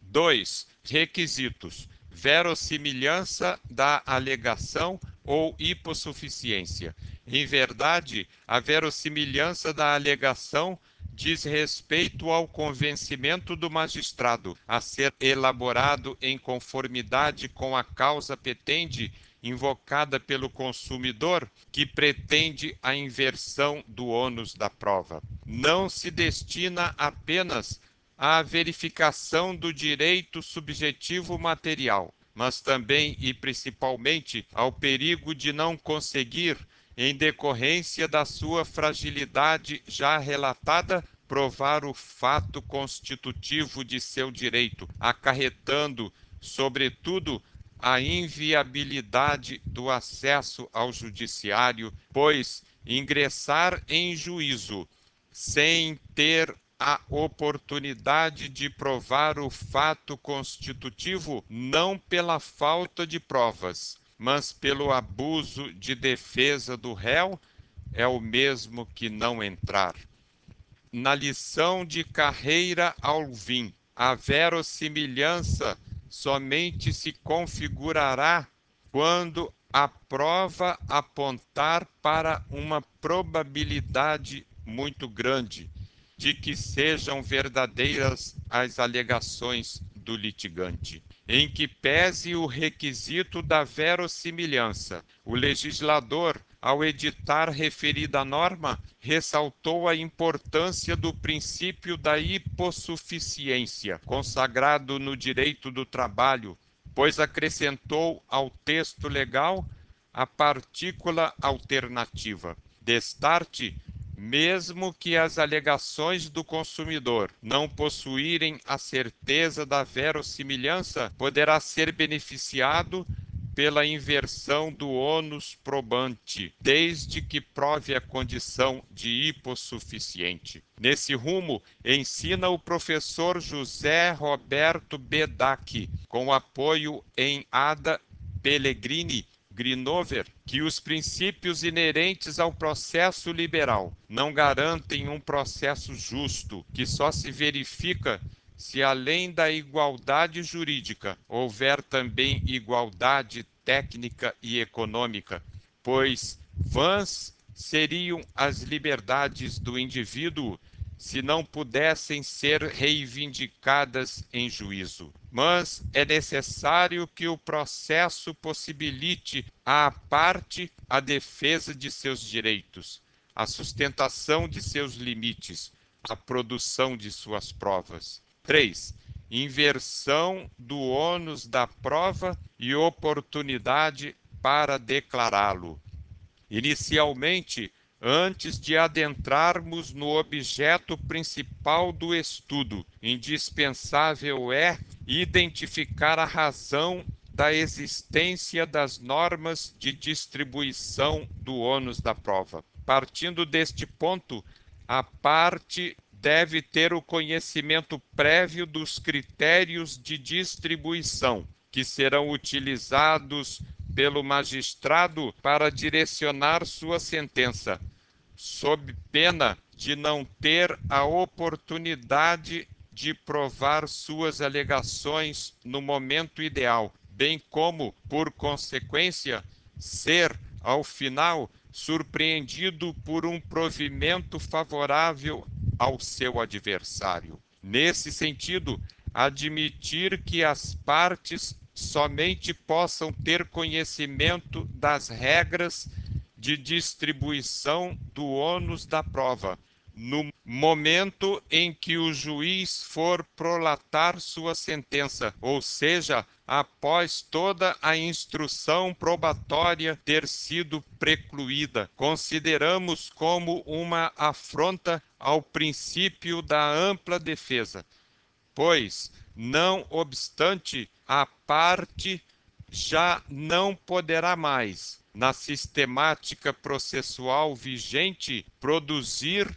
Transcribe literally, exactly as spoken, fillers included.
dois. Requisitos: verossimilhança da alegação ou hipossuficiência. Em verdade, a verossimilhança da alegação diz respeito ao convencimento do magistrado a ser elaborado em conformidade com a causa petende invocada pelo consumidor, que pretende a inversão do ônus da prova. Não se destina apenas à verificação do direito subjetivo material, mas também e principalmente ao perigo de não conseguir, em decorrência da sua fragilidade já relatada, provar o fato constitutivo de seu direito, acarretando, sobretudo, a inviabilidade do acesso ao judiciário, pois ingressar em juízo sem ter a oportunidade de provar o fato constitutivo, não pela falta de provas, mas pelo abuso de defesa do réu, é o mesmo que não entrar. Na lição de carreira Alvim, a verossimilhança somente se configurará quando a prova apontar para uma probabilidade muito grande de que sejam verdadeiras as alegações do litigante. Em que pese o requisito da verossimilhança, o legislador, ao editar referida norma, ressaltou a importância do princípio da hipossuficiência, consagrado no direito do trabalho, pois acrescentou ao texto legal a partícula alternativa. Destarte, mesmo que as alegações do consumidor não possuírem a certeza da verossimilhança, poderá ser beneficiado pela inversão do ônus probante, desde que prove a condição de hipossuficiente. Nesse rumo, ensina o professor José Roberto Bedac, com apoio em Ada Pellegrini Grinover, que os princípios inerentes ao processo liberal não garantem um processo justo, que só se verifica se além da igualdade jurídica houver também igualdade técnica e econômica, pois vãs seriam as liberdades do indivíduo se não pudessem ser reivindicadas em juízo. Mas é necessário que o processo possibilite à parte a defesa de seus direitos, a sustentação de seus limites, a produção de suas provas. três. Inversão do ônus da prova e oportunidade para declará-lo. Inicialmente, antes de adentrarmos no objeto principal do estudo, indispensável é identificar a razão da existência das normas de distribuição do ônus da prova. Partindo deste ponto, a parte deve ter o conhecimento prévio dos critérios de distribuição, que serão utilizados pelo magistrado para direcionar sua sentença, sob pena de não ter a oportunidade de provar suas alegações no momento ideal, bem como, por consequência, ser, ao final, surpreendido por um provimento favorável ao seu adversário. Nesse sentido, admitir que as partes somente possam ter conhecimento das regras de distribuição do ônus da prova, no momento em que o juiz for prolatar sua sentença, ou seja, após toda a instrução probatória ter sido precluída, consideramos como uma afronta ao princípio da ampla defesa, pois, não obstante, a parte já não poderá mais, na sistemática processual vigente, produzir